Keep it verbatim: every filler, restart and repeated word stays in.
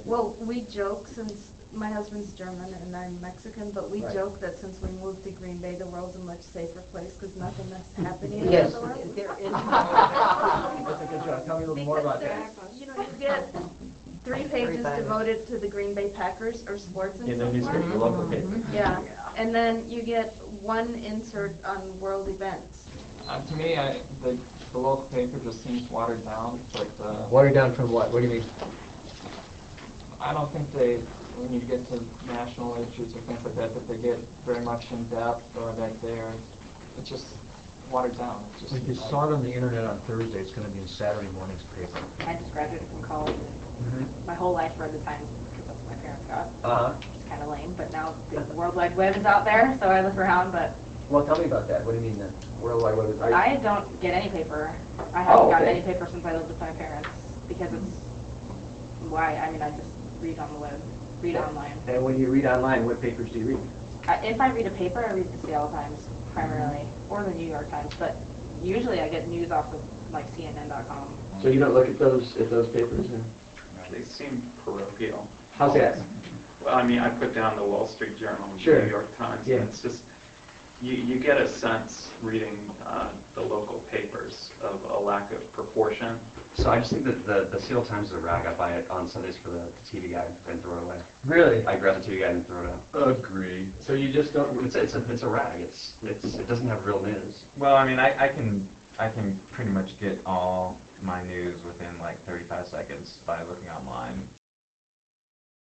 Well, we joke since my husband's German and I'm Mexican, but we Right. joke that since we moved to Green Bay, the world's a much safer place because nothing is happening Yes, in the world. there is. That's a good joke. Tell me a little more about Because that. there's, you know, you get three pages devoted to the Green Bay Packers or sports and In the so newspaper, the forth. local paper. Yeah, and then you get one insert on world events. Uh, to me, I, the, the local paper just seems watered down. But uh, Watered down from what? What do you mean? I don't think they, when you get to national issues or things like that, that they get very much in depth or that they're, it's just watered down. It's just, Like you saw it on the internet on Thursday, it's going to be in Saturday morning's paper. I just graduated from college. And my whole life read the Times because that's what my parents got. Uh-huh. It's kind of lame, but now the World Wide Web is out there, so I look around. But Well, tell me about that. What do you mean, the World Wide Web? Are you- I don't get any paper. I haven't Oh, gotten okay. any paper since I lived with my parents because it's why. I mean, I just read on the web, read online. And when you read online, what papers do you read? I, if I read a paper, I read the Seattle Times primarily, or the New York Times. But usually, I get news off of like C N N dot com. So you don't look at those at those papers? And They seem parochial. how's that? Well, I mean, I put down the Wall Street Journal and Sure. the New York Times, Yeah. and it's just, you, you get a sense reading uh, the local papers of a lack of proportion. So I just think that the, the Seattle Times is a rag. I buy it on Sundays for the T V guide and throw it away. Really? I grab the T V guide and throw it out. Agree. So you just don't. It's it's a it's a rag. It's it's it doesn't have real news. Well, I mean, I, I can I can pretty much get all my news within like thirty-five seconds by looking online.